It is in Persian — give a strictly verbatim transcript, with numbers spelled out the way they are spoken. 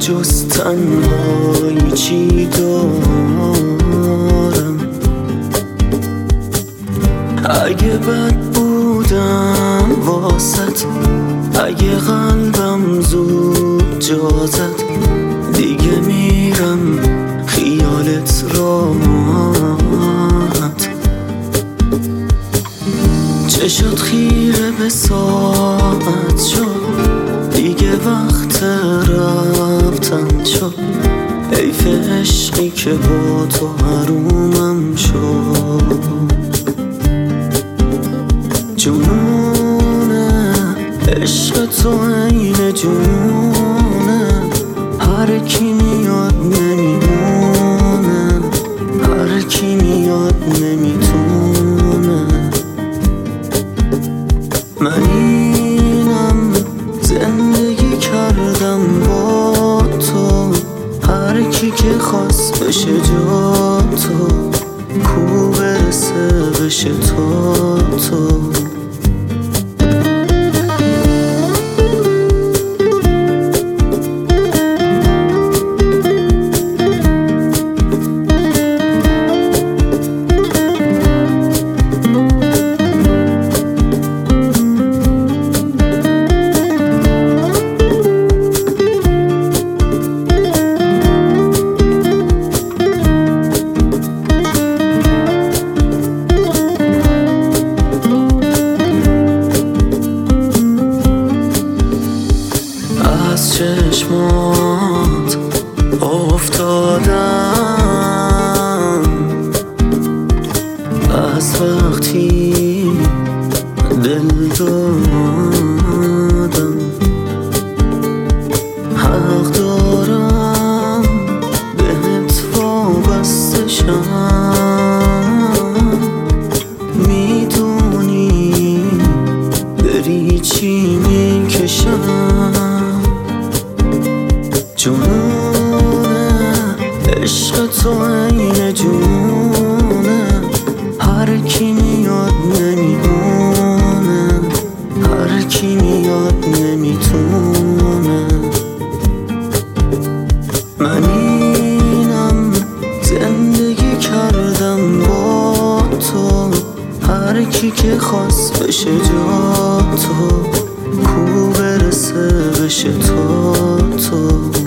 جز تنهایی چی دارم؟ اگه بد بودم واسط، اگه قلبم زود جا زد، دیگه میرم خیالت راحت. چشات خیره به ساعت شد، دیگه وقت رفتن شد. حیف عشقی که با تو حرومم شد. جنونه عشق تو عین جنونه، هر کی میاد نمیمونه، هر کی میاد نمیتونه. من اینم زندگی کردم با تو، هر کی که خواست بشه جا تو، کو برسه بشه تو تو. از چشمات افتادم، از وقتی دل دادم. حق دارم بهت وابسته شم، میدونی بری چی میکشم. جنونه عشق تو عین جنونه، هر کی میاد نمیمونه، هر کی میاد نمیتونه. من اینم زندگی کردم با تو، هر کی که خواست بشه جا تو، کو برسه بشه تو تو.